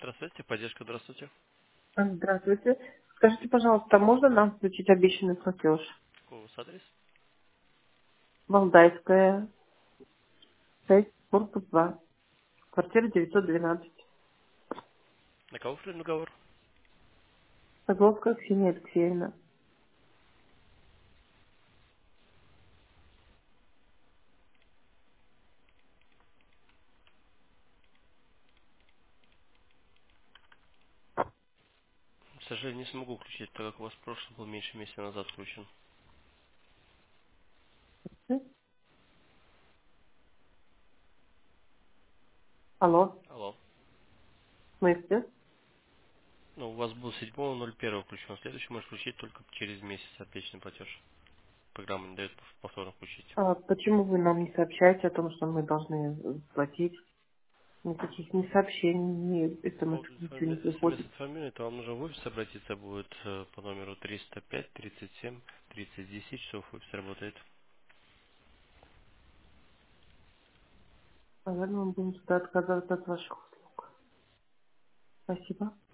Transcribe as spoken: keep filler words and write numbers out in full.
Здравствуйте, поддержка, здравствуйте. Здравствуйте. Скажите, пожалуйста, можно нам включить обещанный платеж? Какой у вас адрес? Валдайская, шесть, корпус два, квартира девятьсот двенадцать. На кого открыт договор? Соколовская Ксения Алексеевна. К сожалению, не смогу включить, так как у вас прошлый был меньше месяца назад включен. М? Алло, Алло. в смысле? Ну, у вас был седьмого ноль первого включен. Следующий может включить только через месяц ответственный платеж. Программа не дает пов- повторно включить. А почему вы нам не сообщаете о том, что мы должны э, платить? Никаких ни сообщений, ни смс, По поводу ничего не приходит. смс-информирования, то вам нужно в офис обратиться будет э, по номеру триста пять тридцать семь тридцать десять часов офис работает. Наверное, мы будем туда отказываться от ваших услуг. Спасибо.